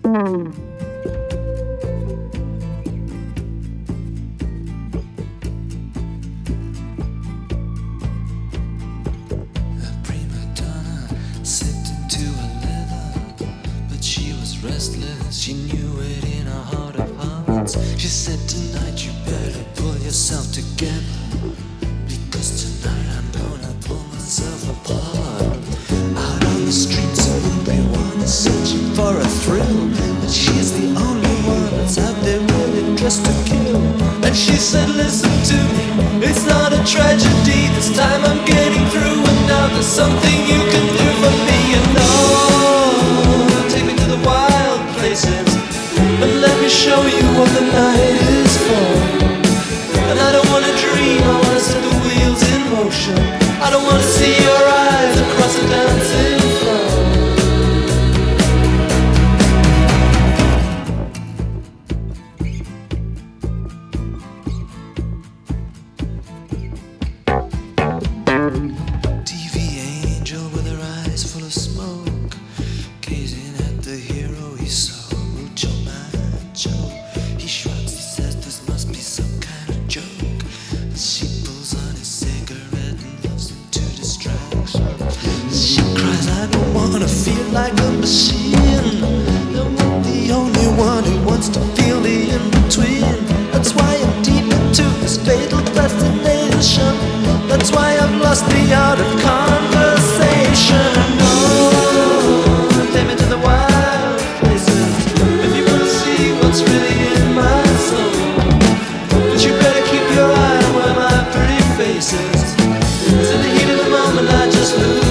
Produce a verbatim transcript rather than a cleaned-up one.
Restless, she knew it in her heart of hearts. She said, tonight you better pull yourself together, because tonight I'm gonna pull myself apart. Out on the streets of everyone is searching for a thrill, but she's the only one that's out there really dressed to kill. And she said, listen to me, it's not a tragedy. This time I'm getting through, and now there's something you can do for me. And oh, take me to the wild places, and let me show you what the night is for. And I don't wanna dream, I wanna set the wheels in motion. I don't wanna see your eyes across the dancing floor. T V angel with her eyes full of smoke, gazing at the hero he saw. Mucho macho. He shrugs, he says this must be some kind of joke. She pulls on his cigarette and loves him to distraction. She cries, I don't wanna feel like a machine. I'm the only one who wants to feel the in-between. That's why I'm deep into this fatal fascination. That's why I've lost the art of conversation. Oh, take me to the wild places, if you wanna see what's really in my soul. But you better keep your eye on where my pretty face is, 'cause in the heat of the moment I just lose